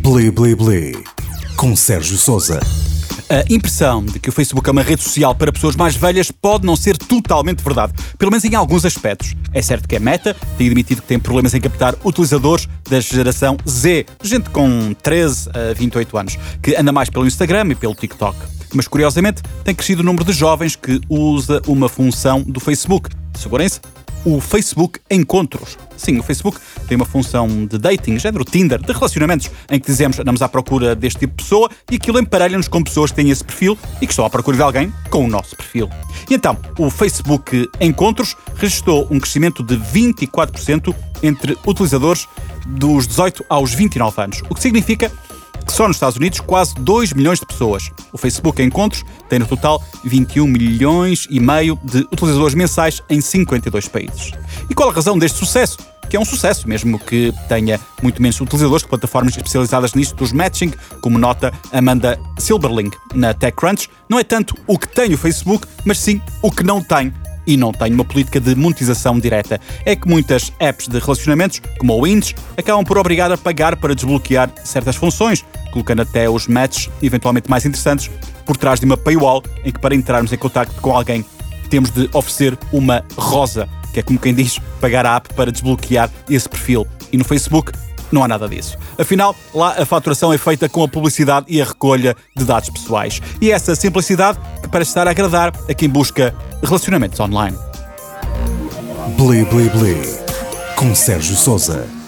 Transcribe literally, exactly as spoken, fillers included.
Bli Bli Bli, com Sérgio Sousa. A impressão de que o Facebook é uma rede social para pessoas mais velhas pode não ser totalmente verdade, pelo menos em alguns aspectos. É certo que a Meta tem admitido que tem problemas em captar utilizadores da geração Z, gente com treze a vinte e oito anos, que anda mais pelo Instagram e pelo TikTok. Mas, curiosamente, tem crescido o número de jovens que usa uma função do Facebook. Segurem-se, o Facebook Encontros. Sim, o Facebook tem uma função de dating, género Tinder, de relacionamentos, em que dizemos andamos à procura deste tipo de pessoa e aquilo emparelha-nos com pessoas que têm esse perfil e que estão à procura de alguém com o nosso perfil. E então, o Facebook Encontros registrou um crescimento de vinte e quatro por cento entre utilizadores dos dezoito aos vinte e nove anos, o que significa que só nos Estados Unidos quase dois milhões de pessoas. O Facebook Encontros tem no total vinte e um milhões e meio de utilizadores mensais em cinquenta e dois países. E qual a razão deste sucesso? Que é um sucesso, mesmo que tenha muito menos utilizadores que plataformas especializadas nisto dos matching, como nota Amanda Silberling na TechCrunch. Não é tanto o que tem o Facebook, mas sim o que não tem. E não tem uma política de monetização direta. É que muitas apps de relacionamentos, como o Hinge, acabam por obrigar a pagar para desbloquear certas funções, colocando até os matches, eventualmente mais interessantes, por trás de uma paywall em que, para entrarmos em contacto com alguém, temos de oferecer uma rosa, que é como quem diz, pagar a app para desbloquear esse perfil. E no Facebook não há nada disso. Afinal, lá a faturação é feita com a publicidade e a recolha de dados pessoais. E essa simplicidade que parece estar a agradar a quem busca relacionamentos online. Bli Bli Bli, com Sérgio Sousa.